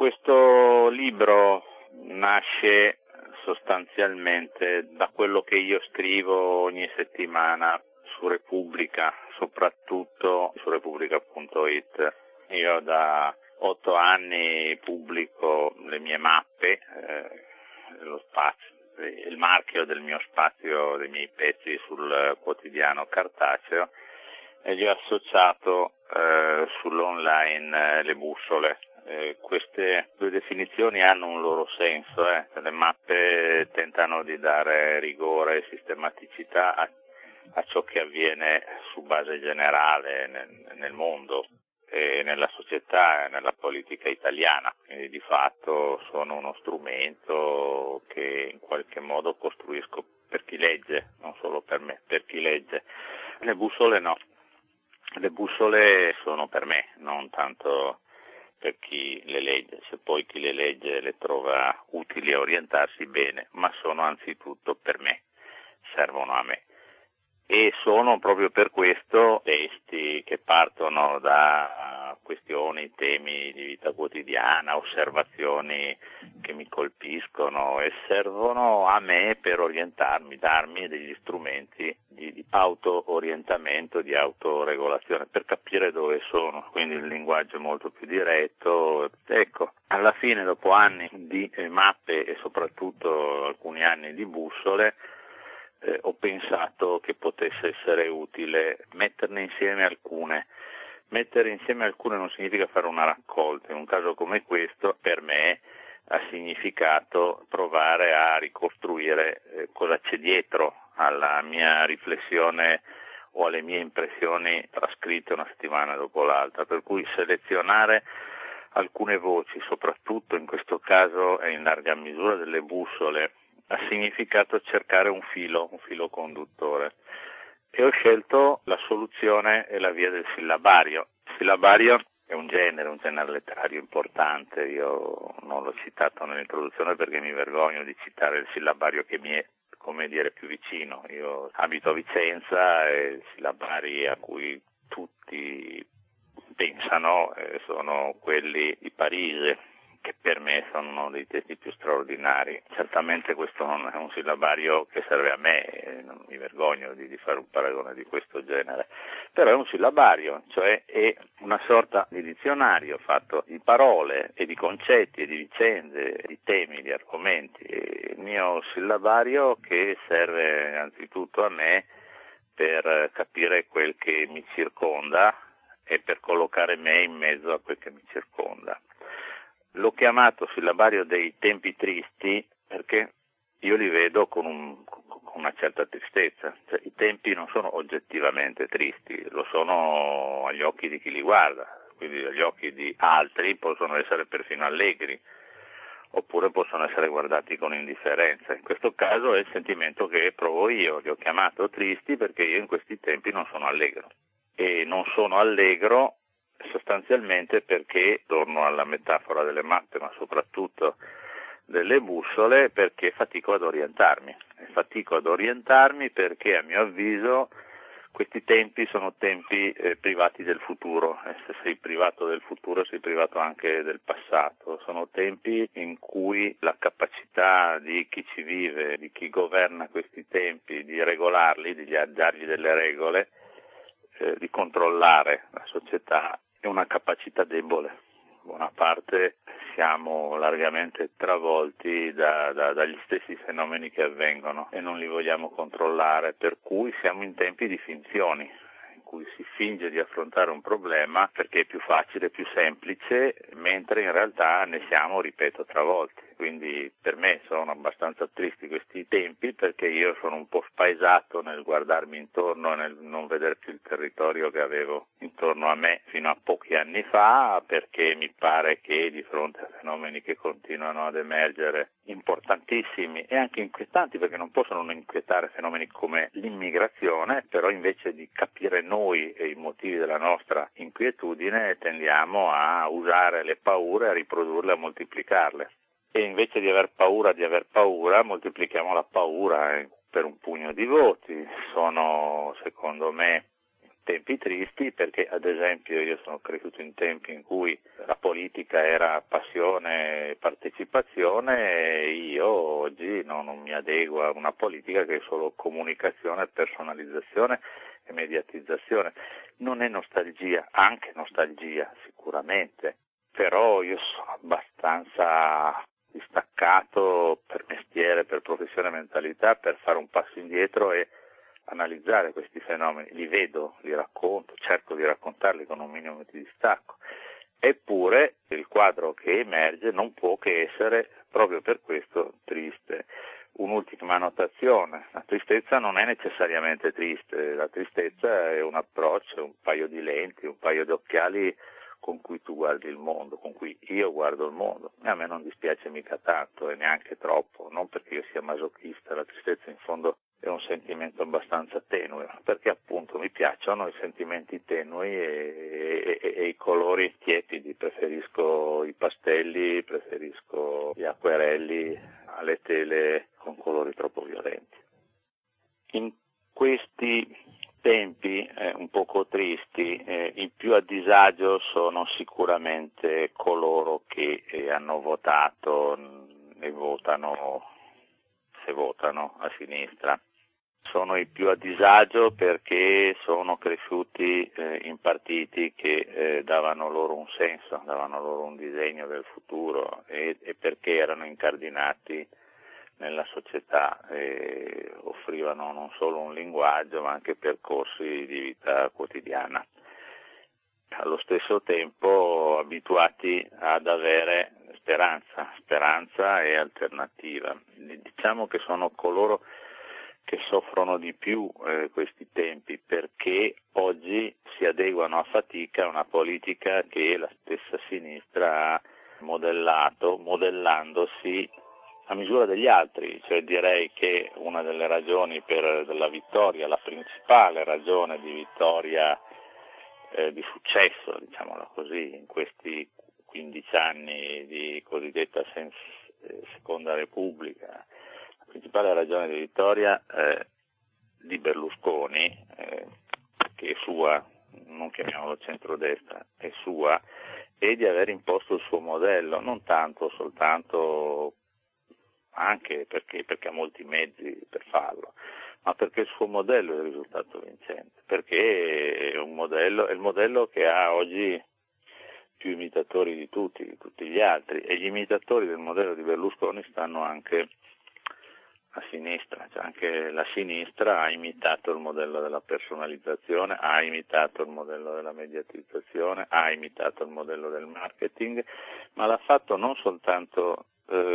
Questo libro nasce sostanzialmente da quello che io scrivo ogni settimana su Repubblica, soprattutto su Repubblica.it. Io da 8 anni pubblico le mie mappe, lo spazio, il marchio del mio spazio, dei miei pezzi sul quotidiano cartaceo, e gli ho associato sull'online le bussole. Queste due definizioni hanno un loro senso. Le mappe tentano di dare rigore e sistematicità a ciò che avviene su base generale nel mondo e nella società e nella politica italiana, quindi di fatto sono uno strumento che in qualche modo costruisco per chi legge, non solo per me, per chi legge. Le bussole no, le bussole sono per me, non tanto per chi le legge, se poi chi le legge le trova utili a orientarsi, bene, ma sono anzitutto per me, servono a me. E sono proprio per questo testi che partono da questioni, temi di vita quotidiana, osservazioni che mi colpiscono e servono a me per orientarmi, darmi degli strumenti di auto-orientamento, di autoregolazione, per capire dove sono, quindi il linguaggio è molto più diretto. Ecco, alla fine, dopo anni di mappe e soprattutto alcuni anni di bussole, ho pensato che potesse essere utile metterne insieme alcune. Mettere insieme alcune non significa fare una raccolta. In un caso come questo, per me, ha significato provare a ricostruire cosa c'è dietro alla mia riflessione o alle mie impressioni trascritte una settimana dopo l'altra. Per cui selezionare alcune voci, soprattutto in questo caso e in larga misura delle bussole, ha significato cercare un filo conduttore, e ho scelto la soluzione e la via del sillabario. Il sillabario è un genere letterario importante. Io non l'ho citato nell'introduzione perché mi vergogno di citare il sillabario che mi è, come dire, più vicino. Io abito a Vicenza e i sillabari a cui tutti pensano sono quelli di Parigi, che per me sono uno dei testi più straordinari. Certamente questo non è un sillabario che serve a me, non mi vergogno di fare un paragone di questo genere, però è un sillabario, cioè è una sorta di dizionario fatto di parole e di concetti e di vicende, di temi, di argomenti. Il mio sillabario che serve anzitutto a me per capire quel che mi circonda e per collocare me in mezzo a quel che mi circonda. L'ho chiamato sillabario dei tempi tristi perché io li vedo con una certa tristezza. Cioè, i tempi non sono oggettivamente tristi, lo sono agli occhi di chi li guarda, quindi agli occhi di altri possono essere perfino allegri, oppure possono essere guardati con indifferenza. In questo caso è il sentimento che provo io. Li ho chiamato tristi perché io in questi tempi non sono allegro. E non sono allegro sostanzialmente perché, torno alla metafora delle mappe, ma soprattutto delle bussole, perché fatico ad orientarmi. E fatico ad orientarmi perché, a mio avviso, questi tempi sono tempi privati del futuro. E se sei privato del futuro, sei privato anche del passato. Sono tempi in cui la capacità di chi ci vive, di chi governa questi tempi, di regolarli, di dargli delle regole, di controllare la società, è una capacità debole. In buona parte siamo largamente travolti dagli stessi fenomeni che avvengono e non li vogliamo controllare, per cui siamo in tempi di finzioni, in cui si finge di affrontare un problema perché è più facile, più semplice, mentre in realtà ne siamo, ripeto, travolti. Quindi per me sono abbastanza tristi questi tempi perché io sono un po' spaesato nel guardarmi intorno e nel non vedere più il territorio che avevo intorno a me fino a pochi anni fa, perché mi pare che di fronte a fenomeni che continuano ad emergere, importantissimi e anche inquietanti, perché non possono non inquietare fenomeni come l'immigrazione, però invece di capire noi e i motivi della nostra inquietudine tendiamo a usare le paure, a riprodurle, a moltiplicarle. E invece di aver paura, moltiplichiamo la paura per un pugno di voti. Sono, secondo me, tempi tristi perché, ad esempio, io sono cresciuto in tempi in cui la politica era passione e partecipazione e io oggi non mi adeguo a una politica che è solo comunicazione, personalizzazione e mediatizzazione. Non è nostalgia, anche nostalgia sicuramente, però io sono abbastanza distaccato per mestiere, per professione e mentalità per fare un passo indietro e analizzare questi fenomeni. Li vedo, li racconto, cerco di raccontarli con un minimo di distacco. Eppure il quadro che emerge non può che essere proprio per questo triste. Un'ultima annotazione: la tristezza non è necessariamente triste, la tristezza è un approccio, un paio di lenti, un paio di occhiali con cui tu guardi il mondo, con cui io guardo il mondo. E a me non dispiace mica tanto e neanche troppo, non perché io sia masochista, la tristezza in fondo è un sentimento abbastanza tenue, perché appunto mi piacciono i sentimenti tenui e i colori tiepidi, preferisco i pastelli, preferisco gli acquerelli alle tele con colori troppo violenti. In questi tempi un poco tristi, i più a disagio sono sicuramente coloro che hanno votato e votano, se votano a sinistra. Sono i più a disagio perché sono cresciuti in partiti che davano loro un senso, davano loro un disegno del futuro e perché erano incardinati nella società e offrivano non solo un linguaggio ma anche percorsi di vita quotidiana. Allo stesso tempo abituati ad avere speranza e alternativa. Diciamo che sono coloro che soffrono di più questi tempi perché oggi si adeguano a fatica a una politica che la stessa sinistra ha modellandosi a misura degli altri, cioè direi che una delle ragioni della vittoria, la principale ragione di vittoria di successo, diciamola così, in questi 15 anni di cosiddetta seconda repubblica, la principale ragione di vittoria di Berlusconi, che è sua, non chiamiamolo centrodestra, è sua, è di aver imposto il suo modello, non tanto soltanto anche perché ha molti mezzi per farlo, ma perché il suo modello è il risultato vincente, perché è il modello che ha oggi più imitatori di tutti gli altri, e gli imitatori del modello di Berlusconi stanno anche a sinistra, cioè anche la sinistra ha imitato il modello della personalizzazione, ha imitato il modello della mediatizzazione, ha imitato il modello del marketing, ma l'ha fatto non soltanto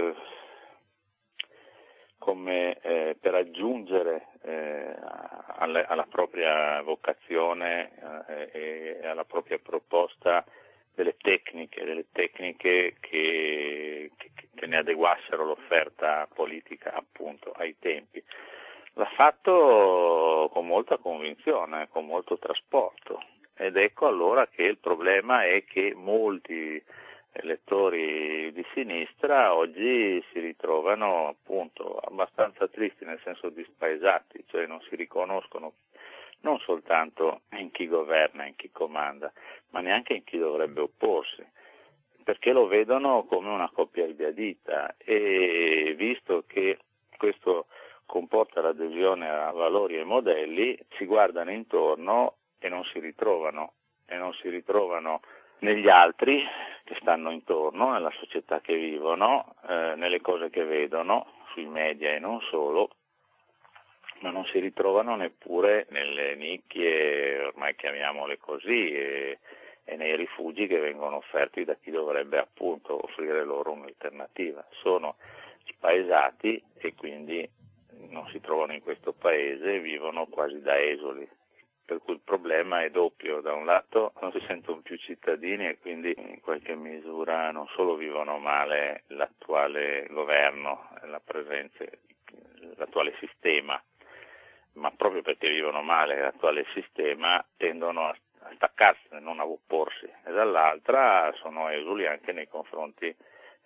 come per aggiungere alla propria vocazione e alla propria proposta delle tecniche che ne adeguassero l'offerta politica appunto ai tempi. L'ha fatto con molta convinzione, con molto trasporto, ed ecco allora che il problema è che molti elettori di sinistra oggi si ritrovano appunto abbastanza tristi, nel senso di spaesati, cioè non si riconoscono non soltanto in chi governa, in chi comanda, ma neanche in chi dovrebbe opporsi, perché lo vedono come una coppia sbiadita, e visto che questo comporta l'adesione a valori e modelli, si guardano intorno e non si ritrovano negli altri che stanno intorno, nella società che vivono, nelle cose che vedono sui media e non solo, ma non si ritrovano neppure nelle nicchie, ormai chiamiamole così, e nei rifugi che vengono offerti da chi dovrebbe appunto offrire loro un'alternativa. Sono spaesati e quindi non si trovano in questo paese, vivono quasi da esuli. Per cui il problema è doppio: da un lato non si sentono più cittadini e quindi in qualche misura non solo vivono male l'attuale governo, l'attuale sistema, ma proprio perché vivono male l'attuale sistema tendono a staccarsene, non a opporsi, e dall'altra sono esuli anche nei confronti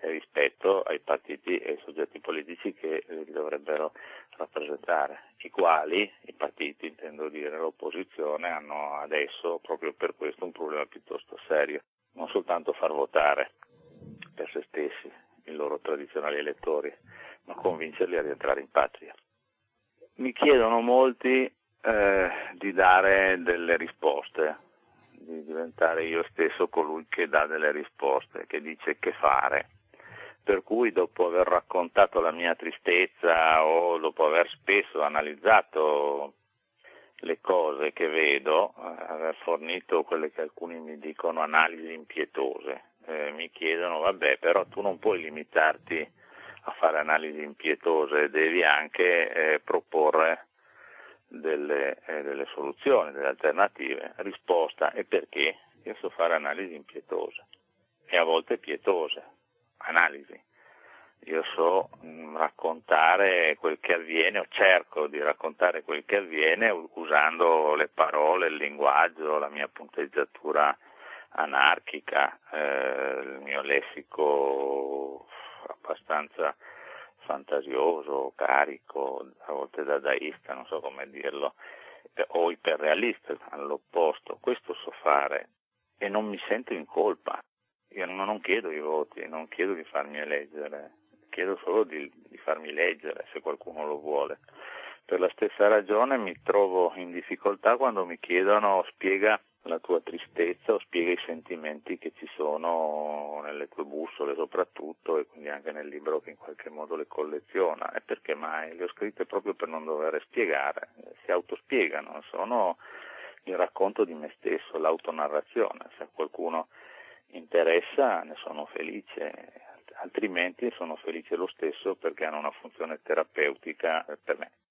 rispetto ai partiti e ai soggetti politici che li dovrebbero rappresentare, i quali, i partiti intendo dire l'opposizione, hanno adesso proprio per questo un problema piuttosto serio, non soltanto far votare per se stessi i loro tradizionali elettori, ma convincerli a rientrare in patria. Mi chiedono molti di dare delle risposte, di diventare io stesso colui che dà delle risposte, che dice che fare. Per cui dopo aver raccontato la mia tristezza o dopo aver spesso analizzato le cose che vedo, aver fornito quelle che alcuni mi dicono analisi impietose, mi chiedono vabbè, però tu non puoi limitarti a fare analisi impietose, devi anche proporre delle soluzioni, delle alternative. Risposta: e perché? Io so fare analisi impietose e a volte pietose, analisi. Io so raccontare quel che avviene, o cerco di raccontare quel che avviene usando le parole, il linguaggio, la mia punteggiatura anarchica, il mio lessico abbastanza fantasioso, carico, a volte dadaista, non so come dirlo, o iperrealista, all'opposto. Questo so fare e non mi sento in colpa. Io non chiedo i voti, non chiedo di farmi eleggere, chiedo solo di farmi leggere se qualcuno lo vuole. Per la stessa ragione mi trovo in difficoltà quando mi chiedono spiega la tua tristezza o spiega i sentimenti che ci sono nelle tue bussole soprattutto, e quindi anche nel libro che in qualche modo le colleziona. E perché mai? Le ho scritte proprio per non dover spiegare, si autospiegano, sono il racconto di me stesso, l'autonarrazione. Se a qualcuno interessa ne sono felice, altrimenti sono felice lo stesso perché hanno una funzione terapeutica per me.